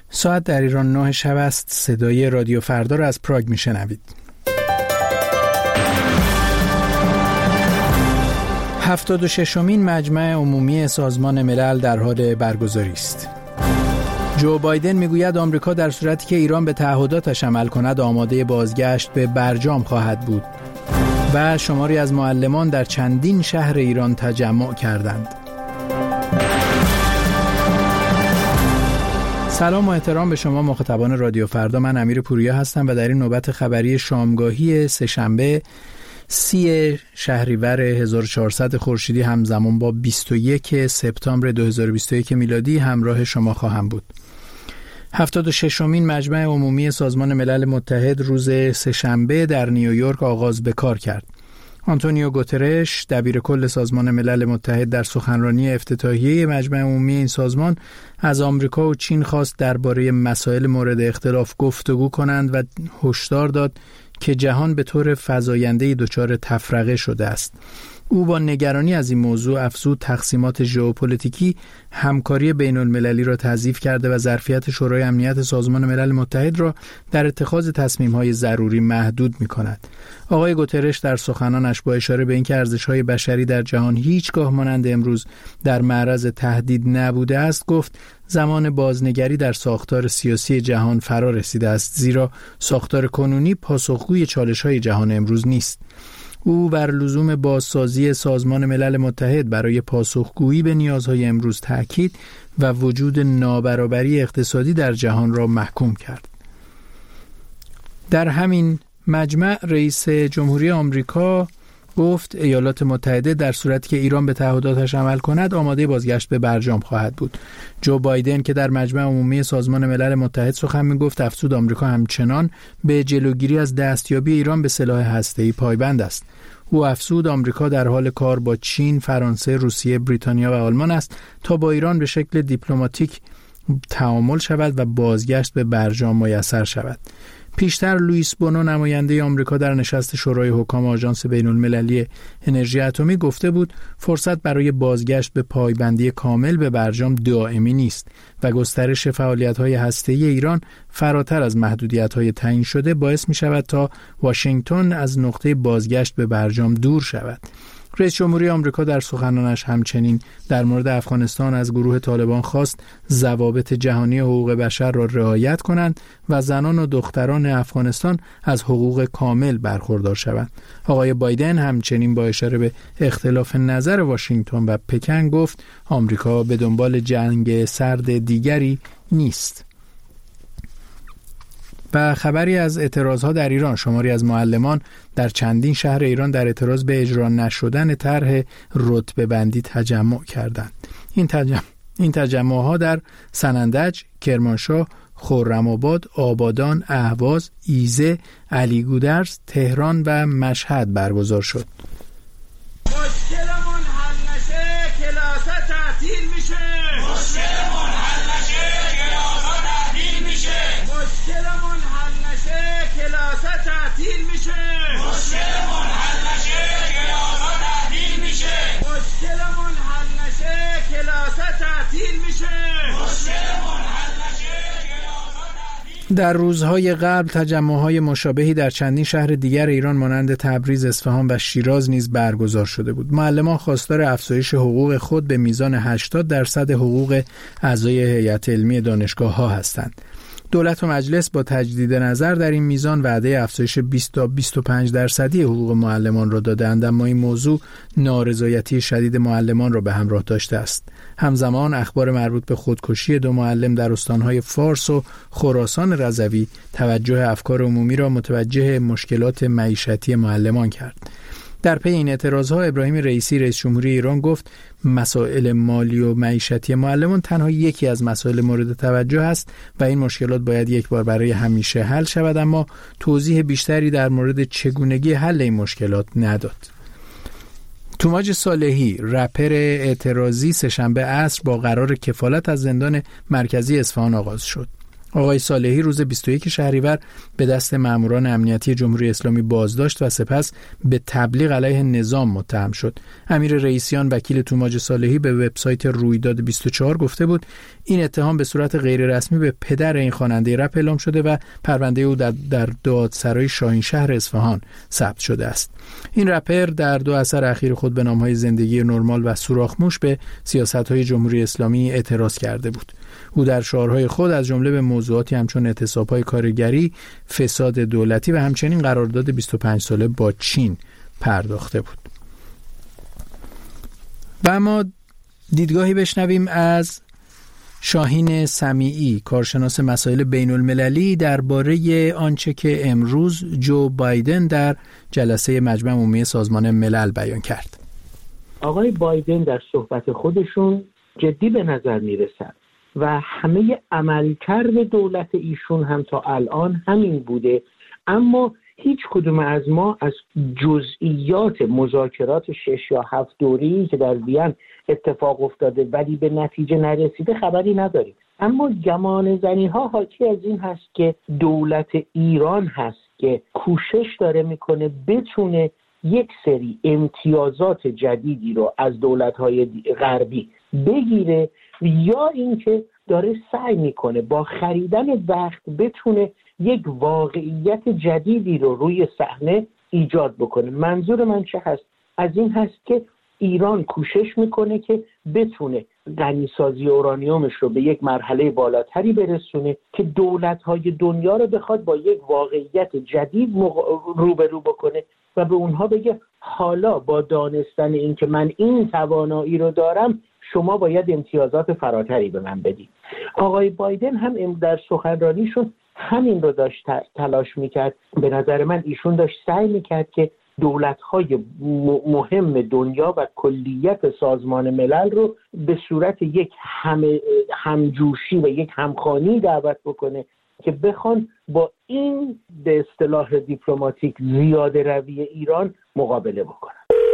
ساعت در ایران 9 شب است. صدای رادیو فردا را از پراگ میشنوید. 76مین مجمع عمومی سازمان ملل در حال برگزاری است. جو بایدن میگوید آمریکا در صورتی که ایران به تعهداتش عمل کند آماده بازگشت به برجام خواهد بود. و شماری از معلمان در چندین شهر ایران تجمع کردند. سلام و احترام به شما مخاطبان رادیو فردا. من امیر پوریا هستم و در این نوبت خبری شامگاهی سه‌شنبه 30 شهریور 1400 خورشیدی همزمان با 21 سپتامبر 2021 میلادی همراه شما خواهم بود. 76مین مجمع عمومی سازمان ملل متحد روز سه‌شنبه در نیویورک آغاز به کار کرد. آنتونیو گوترش دبیر کل سازمان ملل متحد در سخنرانی افتتاحیه مجمع عمومی این سازمان از آمریکا و چین خواست درباره مسائل مورد اختلاف گفتگو کنند و هشدار داد که جهان به طور فزاینده‌ای دچار تفرقه شده است. او با نگرانی از این موضوع افزود تقسیمات ژئوپلیتیکی همکاری بین‌المللی را تضعیف کرده و ظرفیت شورای امنیت سازمان ملل متحد را در اتخاذ تصمیم‌های ضروری محدود می‌کند. آقای گوترش در سخنانش با اشاره به اینکه ارزش‌های بشری در جهان هیچگاه مانند امروز در معرض تهدید نبوده است گفت زمان بازنگری در ساختار سیاسی جهان فرا رسیده است، زیرا ساختار کنونی پاسخگوی چالش‌های جهان امروز نیست. او بر لزوم بازسازی سازمان ملل متحد برای پاسخگویی به نیازهای امروز تاکید و وجود نابرابری اقتصادی در جهان را محکوم کرد. در همین مجمع رئیس جمهوری آمریکا گفت ایالات متحده در صورتی که ایران به تعهداتش عمل کند آماده بازگشت به برجام خواهد بود. جو بایدن که در مجمع عمومی سازمان ملل متحد سخن می‌گفت افزود آمریکا همچنان به جلوگیری از دستیابی ایران به سلاح هسته‌ای پایبند است. او افزود آمریکا در حال کار با چین، فرانسه، روسیه، بریتانیا و آلمان است تا با ایران به شکل دیپلماتیک تعامل شود و بازگشت به برجام میسر شود. پیشتر لوئیس بونو نماینده آمریکا در نشست شورای حکام آژانس بین‌المللی انرژی اتمی گفته بود فرصت برای بازگشت به پایبندی کامل به برجام دائمی نیست و گسترش فعالیت‌های هسته‌ای ایران فراتر از محدودیت‌های تعیین شده باعث می‌شود تا واشنگتن از نقطه بازگشت به برجام دور شود. رئیس جمهوری آمریکا در سخنانش همچنین در مورد افغانستان از گروه طالبان خواست ضوابط جهانی حقوق بشر را رعایت کنند و زنان و دختران افغانستان از حقوق کامل برخوردار شوند. آقای بایدن همچنین با اشاره به اختلاف نظر واشنگتن و پکن گفت آمریکا به دنبال جنگ سرد دیگری نیست. و خبری از اعتراضها در ایران. شماری از معلمان در چندین شهر ایران در اعتراض به اجرا نشدن طرح رتبه بندی تجمع کردند. این تجمعها در سنندج، کرمانشاه، خرم‌آباد، آبادان، اهواز، ایزه، علیگودرز، تهران و مشهد برگزار شد. مشکلمون حل نشه کلاس تعطیل میشه. مشکلمون حل نشه کلاس تعطیل میشه. مشکلمون حل نشه کلاس تعطیل میشه. مشکلمون حل نشه کلاس تعطیل میشه. مشکلمون حل نشه کلاس تعطیل میشه. مشکلمون حل نشه. در روزهای قبل تجمع‌های مشابهی در چندین شهر دیگر ایران مانند تبریز، اصفهان و شیراز نیز برگزار شده بود. معلمان خواستار افزایش حقوق خود به میزان 80% حقوق اعضای هیئت علمی دانشگاه‌ها هستند. دولت و مجلس با تجدید نظر در این میزان وعده افزایش 20 تا 25% حقوق معلمان را دادند، اما این موضوع نارضایتی شدید معلمان را به همراه داشته است. همزمان اخبار مربوط به خودکشی 2 معلم در استانهای فارس و خراسان رضوی توجه افکار عمومی را متوجه مشکلات معیشتی معلمان کرد. در پی این اعتراضها ابراهیم رئیسی رئیس جمهوری ایران گفت مسائل مالی و معیشتی معلمان تنها یکی از مسائل مورد توجه است و این مشکلات باید یک بار برای همیشه حل شود، اما توضیح بیشتری در مورد چگونگی حل این مشکلات نداد. توماج صالحی رپر اعتراضی سه‌شنبه عصر با قرار کفالت از زندان مرکزی اصفهان آغاز شد. آقای صالحی روز 21 شهریور به دست ماموران امنیتی جمهوری اسلامی بازداشت و سپس به تبلیغ علیه نظام متهم شد. امیر رئیسیان وکیل توماج صالحی به وبسایت رویداد 24 گفته بود این اتهام به صورت غیر رسمی به پدر این خواننده رپ اعلام شده و پرونده او در دادسرای شاهینشهر اصفهان ثبت شده است. این رپر در 2 اثر اخیر خود به نام‌های زندگی نرمال و سوراخ‌موش به سیاست‌های جمهوری اسلامی اعتراض کرده بود. او در شعارهای خود از جمله به موضوعاتی همچون اعتصاب‌های کارگری، فساد دولتی و همچنین قرارداد 25 ساله با چین پرداخته بود. و اما دیدگاهی بشنویم از شاهین سمیعی، کارشناس مسائل بین المللی، درباره آنچه که امروز جو بایدن در جلسه مجمع عمومی سازمان ملل بیان کرد. آقای بایدن در صحبت خودشون جدی به نظر میرسد و همه عملکرد دولت ایشون هم تا الان همین بوده، اما هیچ کدوم از ما از جزئیات مذاکرات 6 یا 7 دوره‌ای که در وین اتفاق افتاده ولی به نتیجه نرسیده خبری نداریم. اما گمان زنی‌ها حاکی از این هست که دولت ایران هست که کوشش داره میکنه بتونه یک سری امتیازات جدیدی رو از دولت‌های غربی بگیره، یا اینکه داره سعی میکنه با خریدن وقت بتونه یک واقعیت جدیدی رو روی صحنه ایجاد بکنه. منظور من چه هست؟ از این هست که ایران کوشش میکنه که بتونه غنیسازی اورانیومش رو به یک مرحله بالاتری برسونه که دولت‌های دنیا رو بخواد با یک واقعیت جدید روبرو بکنه و به اونها بگه حالا با دانستن این که من این توانایی رو دارم شما باید امتیازات فراتری به من بدید. آقای بایدن هم در سخنرانیشون همین رو داشت تلاش میکرد. به نظر من ایشون داشت سعی میکرد که دولت‌های مهم دنیا و کلیت سازمان ملل رو به صورت یک همجوشی و یک همخوانی دعوت بکنه که بخوان با این به اصطلاح دیپلماتیک زیاده روی ایران مقابله بکنن.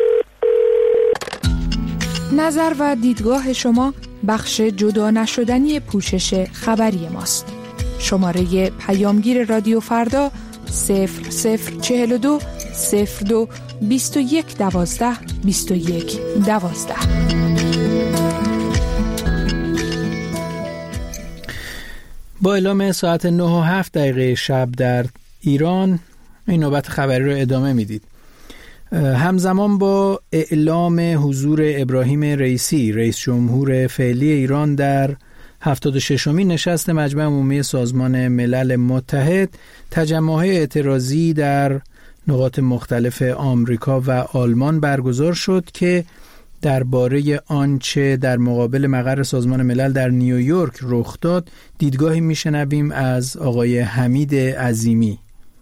نظر و دیدگاه شما بخش جدا نشدنی پوشش خبری ماست. شماره پیامگیر رادیو فردا 0042 02 21 12 21 12. با اعلام ساعت 9:07 شب در ایران این نوبت خبری رو ادامه میدید. همزمان با اعلام حضور ابراهیم رئیسی رئیس جمهور فعلی ایران در 76مین نشست مجمع عمومی سازمان ملل متحد، تجمع‌های اعتراضی در نقاط مختلف آمریکا و آلمان برگزار شد که درباره آنچه در مقابل مقر سازمان ملل در نیویورک رخ داد دیدگاهی میشنویم از آقای حمید عظیمی.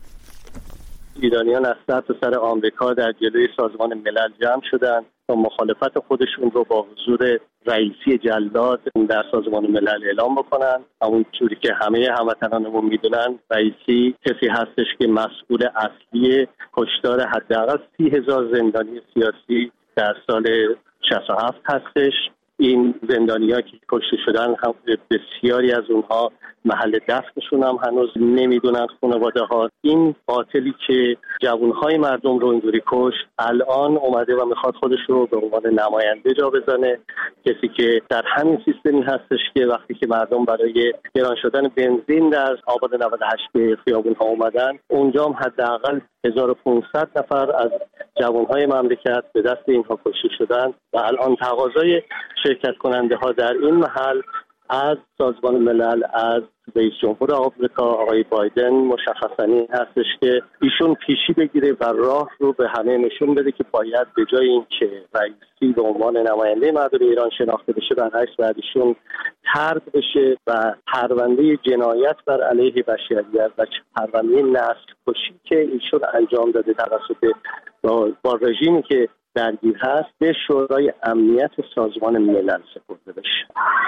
ایرانیان از سر آمریکا در جلوی سازمان ملل جمع شدند و مخالفت خودشون رو با حضور رئیسی جلاد در سازمان ملل اعلام بکنن. همونطوری که همه هموطنانمون میدونن رئیسی کسی هستش که مسئول اصلی کشتار حداقل 30,000 زندانی سیاسی در سال 67 هستش. این زندانی‌ها که کشته شدن هم بسیاری از اونها محل دفنشون هم هنوز نمیدونن خانواده‌ها. این قاتلی که جوانهای مردم رو اینجوری کشت الان اومده و میخواد خودش رو به عنوان نماینده جا بزنه، کسی که در همین سیستمی هستش که وقتی که مردم برای گران شدن بنزین در آباد 98 به خیابون‌ها اومدن، اونجا هم حداقل 1500 نفر از جوانهای مملکت به دست اینها کشته شدن و الان تقاضای شرکت کننده ها در این محل از سازمان ملل، از رئیس جمهور آمریکا آقای بایدن مشخصاً این هستش که ایشون پیشی بگیره و راه رو به همه نشون بده که باید به جای این که رئیسی به عنوان نماینده مردم ایران شناخته بشه برعکس باید ایشون طرد بشه و پرونده جنایت بر علیه بشریت و پرونده نسل کشی که ایشون انجام داده توسط با رژیمی که درگیر هست به شورای امنیت سازمان ملل سپرده بشه.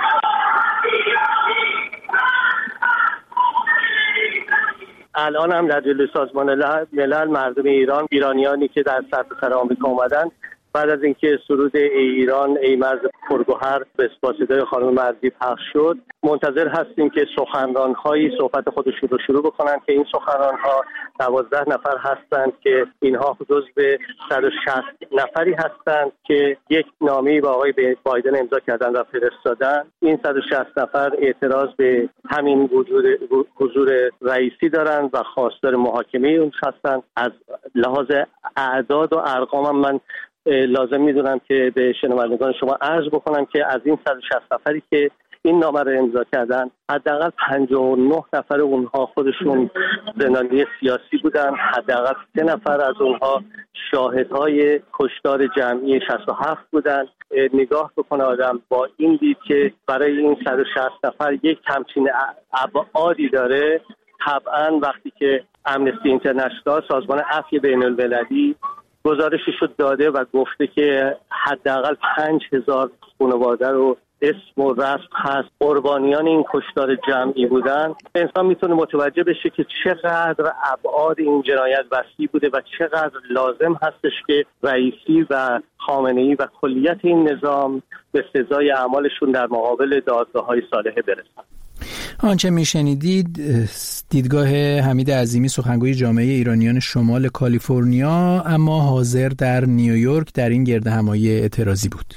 الان هم در جلوی سازمان ملل مردم ایرانیانی که در سرتاسر آمریکا اومدن بعد از اینکه سرود ای ایران ای مرز پرگوهر به واسطه خانم مرزی پخش شد. منتظر هستیم که سخنران‌هایی صحبت خودشون رو شروع بکنن که این سخنران‌ها 12 نفر هستند که اینها جزو 160 نفری هستند که یک نامه‌ای به آقای بایدن امضا کردن و فرستادن. این 160 نفر اعتراض به همین حضور رئیسی دارند و خواستار محاکمه اون هستند. از لحاظ اعداد و ارقام من لازم میدونم که به شنوندگان شما عرض بکنم که از این 160 نفری که این نامه رو امضا کردن حداقل 59 نفر اونها خودشون زندانی سیاسی بودن، حداقل 3 نفر از اونها شاهدهای کشتار جمعی 67 بودن. نگاه بکنه آدم با این دید که برای این 160 نفر یک همچین ابعادی داره. طبعا وقتی که امنستی اینترنشنال، سازمان عفو بین المللی، گزارشش رو داده و گفته که حداقل 5000 خانواده رو اسم و رسم هست قربانیان این کشتار جمعی بودن، انسان میتونه متوجه بشه که چقدر ابعاد این جنایت وسیع بوده و چقدر لازم هستش که رئیسی و خامنه‌ای و کلیت این نظام به سزای اعمالشون در مقابل دادگاه‌های صالحه برسن. آنچه میشنیدید دیدگاه حمید عظیمی، سخنگوی جامعه ایرانیان شمال کالیفرنیا اما حاضر در نیویورک در این گردهمایی اعتراضی بود.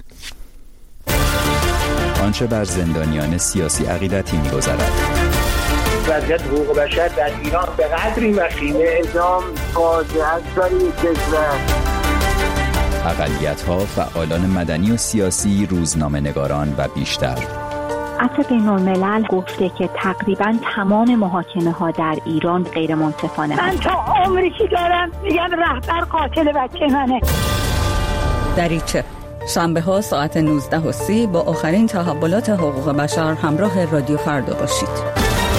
آنچه بر زندانیان سیاسی عقیدتی می‌گذرد. وضعیت حقوق بشر در ایران به قدری وخیمه، اعدام فاجعه است برای کشور. اقلیت‌ها، فعالان مدنی و سیاسی، روزنامه‌نگاران و بیشتر. عفو بین الملل گفته که تقریباً تمام محاکمه‌ها در ایران غیر منصفانه من تا عمری که دارم میگم رهبر قاتل بچه منه. دریچه شنبه ها ساعت 19:30 با آخرین تحولات حقوق بشر همراه رادیو فردا باشید.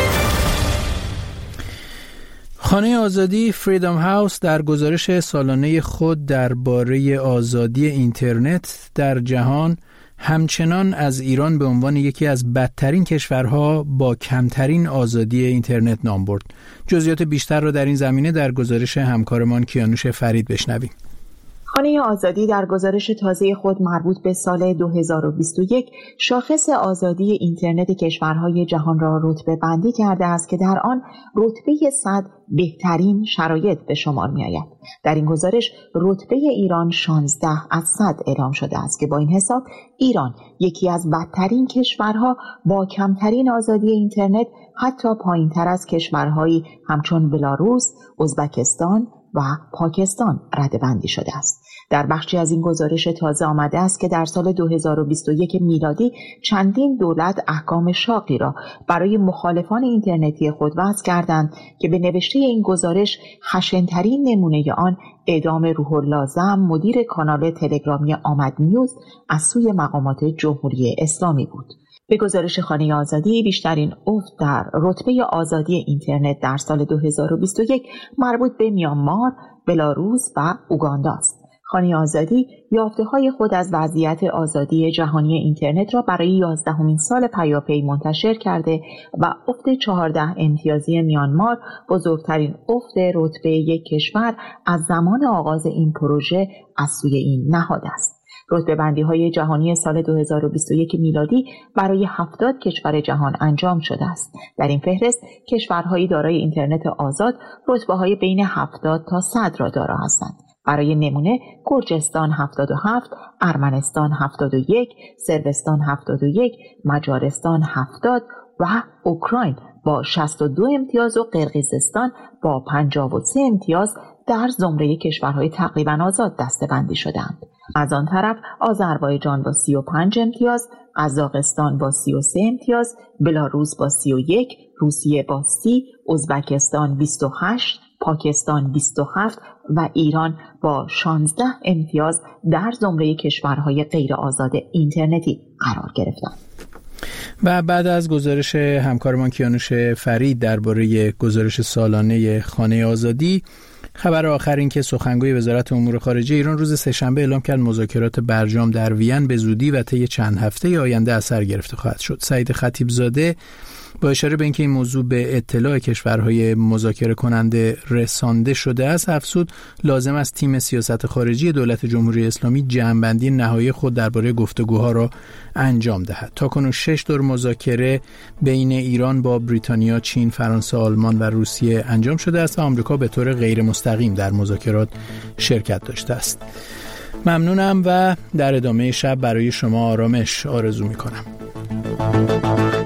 خانه آزادی فریدم هاوس در گزارش سالانه خود درباره آزادی اینترنت در جهان همچنان از ایران به عنوان یکی از بدترین کشورها با کمترین آزادی اینترنت نام برد. جزئیات بیشتر را در این زمینه در گزارش همکارمان کیانوش فرید بشنویم. خانه آزادی در گزارش تازه خود مربوط به سال 2021 شاخص آزادی اینترنت کشورهای جهان را رتبه بندی کرده است که در آن رتبه 100 بهترین شرایط به شمار می آید. در این گزارش رتبه ایران 16 از 100 اعلام شده است که با این حساب ایران یکی از بدترین کشورها با کمترین آزادی اینترنت، حتی پایین تر از کشورهایی همچون بلاروس، ازبکستان و پاکستان رده‌بندی شده است. در بخشی از این گزارش تازه آمده است که در سال 2021 میلادی چندین دولت احکام شاقی را برای مخالفان اینترنتی خود وضع کردند که به نوشته این گزارش خشن‌ترین نمونه آن اعدام روح الله زم، مدیر کانال تلگرامی آمد نیوز، از سوی مقامات جمهوری اسلامی بود. به گزارش خانه آزادی بیشترین افت در رتبه آزادی اینترنت در سال 2021 مربوط به میانمار، بلاروس و اوگاندا است. خانه آزادی یافته‌های خود از وضعیت آزادی جهانی اینترنت را برای 11مین سال پیاپی منتشر کرده و افت 14 امتیازی میانمار بزرگترین افت رتبه یک کشور از زمان آغاز این پروژه از سوی این نهاد است. رتبه‌بندی‌های جهانی سال 2021 میلادی برای 70 کشور جهان انجام شده است. در این فهرست کشورهای دارای اینترنت آزاد رتبه‌های بین 70 تا 100 را دارا هستند. برای نمونه گرجستان 77، ارمنستان 71، صربستان 71، مجارستان 70 و اوکراین با 62 امتیاز و قرقیزستان با 53 امتیاز در زمره کشورهای تقریباً آزاد دسته‌بندی شدند. از آن طرف آذربایجان با 35 امتیاز، قزاقستان با 33 امتیاز، بلاروس با 31، روسیه با 30، ازبکستان 28، پاکستان 27 و ایران با 16 امتیاز در زمره کشورهای غیر آزاد اینترنتی قرار گرفتند. و بعد از گزارش همکارمان کیانوش فرید درباره گزارش سالانه خانه آزادی، خبر آخر این که سخنگوی وزارت امور خارجه ایران روز سه‌شنبه اعلام کرد مذاکرات برجام در وین به زودی و طی چند هفته آینده از سر گرفته خواهد شد. سعید خطیبزاده با اشاره به اینکه این موضوع به اطلاع کشورهای مذاکره کننده رسانده شده است، افزود لازم است تیم سیاست خارجی دولت جمهوری اسلامی جمع‌بندی نهایی خود درباره گفتگوها را انجام دهد. تاکنون 6 دور مذاکره بین ایران با بریتانیا، چین، فرانسه، آلمان و روسیه انجام شده است و آمریکا به طور غیر مستقیم در مذاکرات شرکت داشته است. ممنونم و در ادامه شب برای شما آرامش آرزو می‌کنم.